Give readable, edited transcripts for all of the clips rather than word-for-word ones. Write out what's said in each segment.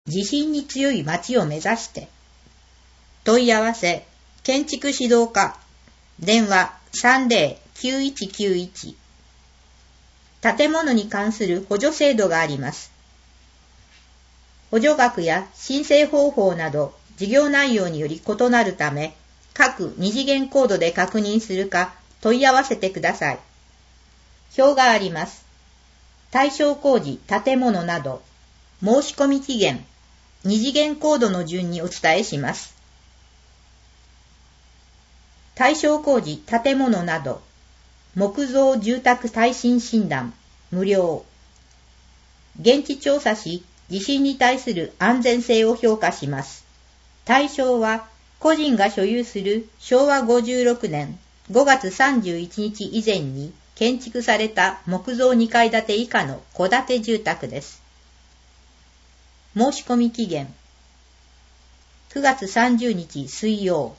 地震に強い町を目指して。問い合わせ、建築指導課、電話30-9191。建物に関する補助制度があります。補助額や申請方法など事業内容により異なるため、各二次元コードで確認するか問い合わせてください。表があります。対象工事、建物など、申し込み期限、二次元コードの順にお伝えします。対象工事、建物など、木造住宅耐震診断、無料。現地調査し、地震に対する安全性を評価します。対象は、個人が所有する昭和56年5月31日以前に建築された木造2階建て以下の戸建て住宅です。申し込み期限、9月30日水曜。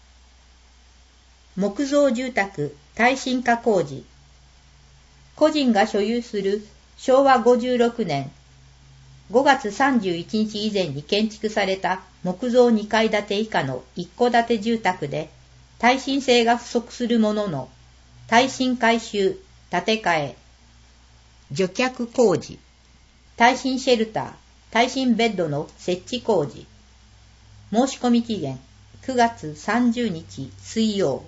木造住宅耐震化工事。個人が所有する昭和56年5月31日以前に建築された木造2階建て以下の一戸建て住宅で耐震性が不足するものの耐震改修、建て替え、除却工事、耐震シェルター、耐震ベッドの設置工事。申し込み期限9月30日水曜。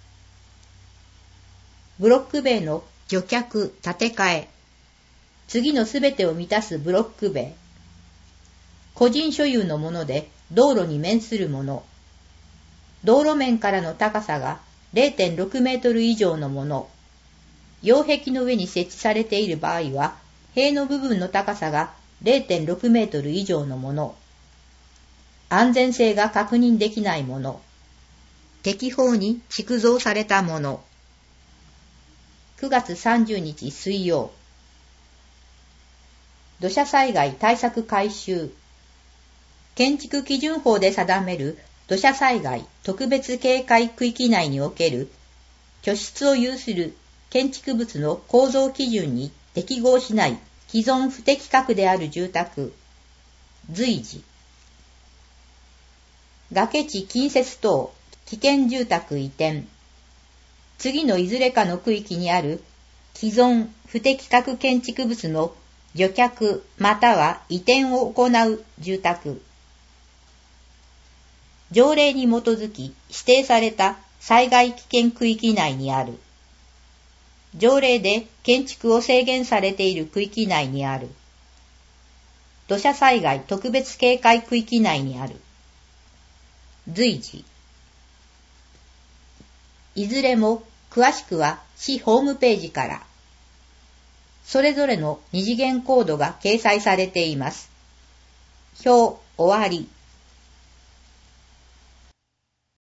ブロック塀の除却、建て替え。次のすべてを満たすブロック塀。個人所有のもので道路に面するもの。道路面からの高さが 0.6 メートル以上のもの。擁壁の上に設置されている場合は、塀の部分の高さが 0.6 メートル以上のもの。安全性が確認できないもの。適法に築造されたもの。9月30日水曜。土砂災害対策改修。建築基準法で定める土砂災害特別警戒区域内における居室を有する建築物の構造基準に適合しない既存不適格である住宅、随時。崖地近接等危険住宅移転。次のいずれかの区域にある既存不適格建築物の除却または移転を行う住宅。条例に基づき指定された災害危険区域内にある。条例で建築を制限されている区域内にある。土砂災害特別警戒区域内にある。随時。いずれも詳しくは市ホームページから。それぞれの二次元コードが掲載されています。表終わり。